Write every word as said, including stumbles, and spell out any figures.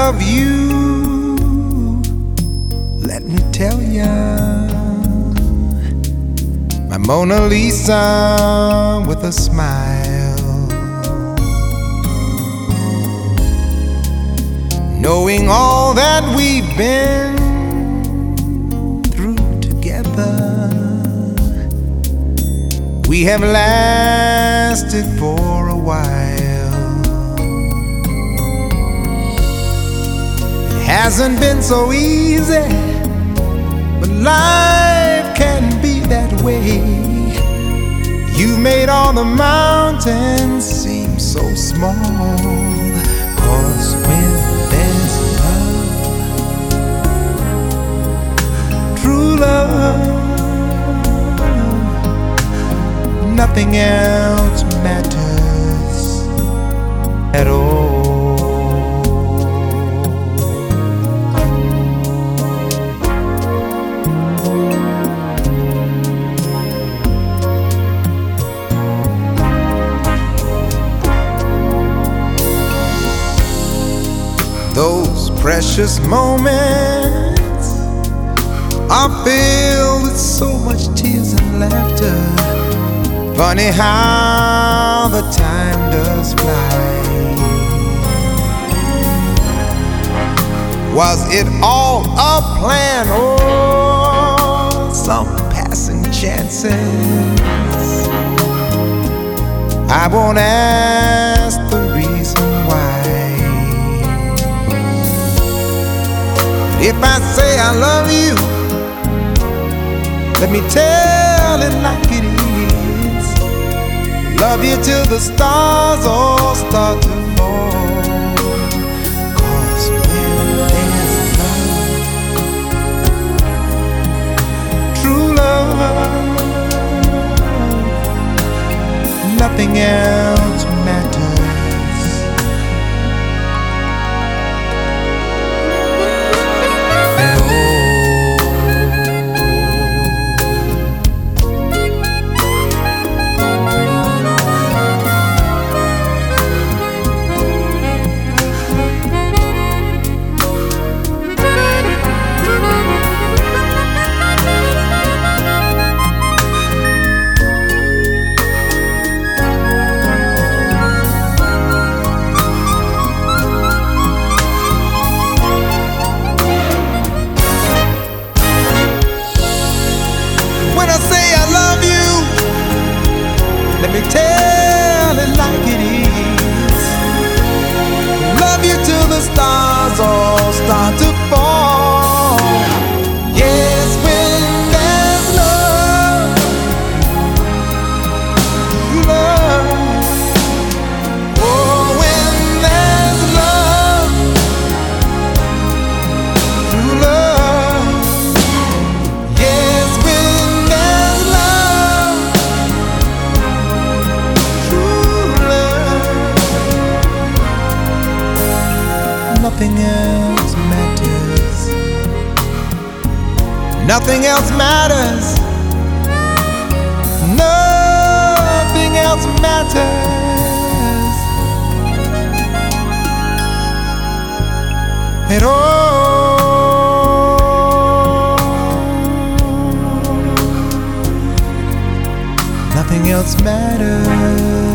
love you, let me tell ya, my Mona Lisa with a smile. Knowing all that we've been through together, we have lasted for a while. It hasn't been so easy, but life can be that way. You made all the mountains seem so small, 'cause when there's love, true love, nothing else matters at all. Those precious moments are filled with so much tears and laughter. Funny how the time does fly. Was it all a plan or some passing chances? I won't ask the reason why. If I say I love you, let me tell it like it is. Love you till the stars all start to fall. 'Cause when there's love, true love, nothing else matters. Let me tell it like it is. Love you till the stars all start to fall. Yes, when there's love, love. Oh, when there's love, true love. Yes, when there's love, nothing else matters. Nothing else matters. Nothing else matters at all. Nothing else matters.